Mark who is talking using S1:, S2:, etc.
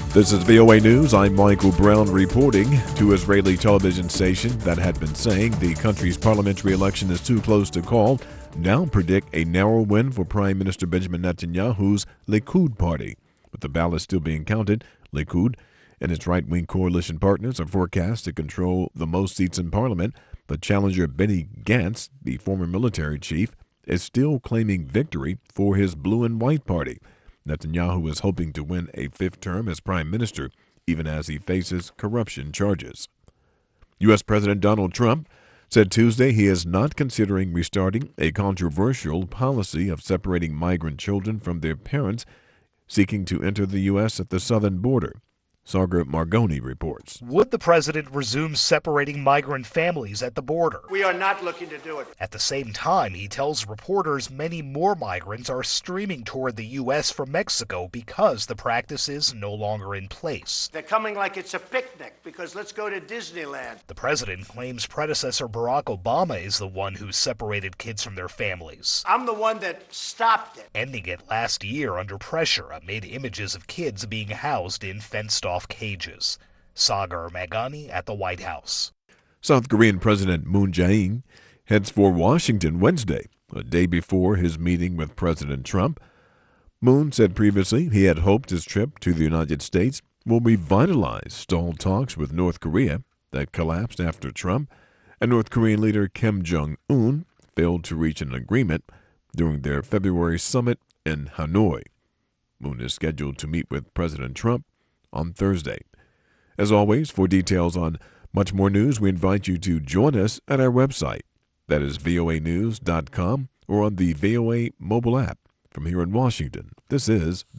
S1: This is VOA News. I'm Michael Brown reporting. Two Israeli television stations that had been saying the country's parliamentary election is too close to call now predict a narrow win for Prime Minister Benjamin Netanyahu's Likud party. With the ballots still being counted, Likud and its right-wing coalition partners are forecast to control the most seats in parliament, but challenger Benny Gantz, the former military chief, is still claiming victory for his blue and white party. Netanyahu is hoping to win a fifth term as prime minister, even as he faces corruption charges. U.S. President Donald Trump said Tuesday he is not considering restarting a controversial policy of separating migrant children from their parents seeking to enter the U.S. at the southern border. Sagar Margoni reports.
S2: Would the president resume separating migrant families at the border?
S3: We are not looking to do it.
S2: At the same time, he tells reporters many more migrants are streaming toward the U.S. from Mexico because the practice is no longer in place.
S3: They're coming like it's a picnic because let's go to Disneyland.
S2: The president claims predecessor Barack Obama is the one who separated kids from their families.
S3: I'm the one that stopped it.
S2: Ending it last year under pressure amid images of kids being housed in fenced-off cages. Sagar Margoni at the White House.
S1: South Korean President Moon Jae-in heads for Washington Wednesday, a day before his meeting with President Trump. Moon said previously he had hoped his trip to the United States will revitalize stalled talks with North Korea that collapsed after Trump and North Korean leader Kim Jong-un failed to reach an agreement during their February summit in Hanoi. Moon is scheduled to meet with President Trump on Thursday. As always, for details on much more news, we invite you to join us at our website. That is voanews.com or on the VOA mobile app. From here in Washington, this is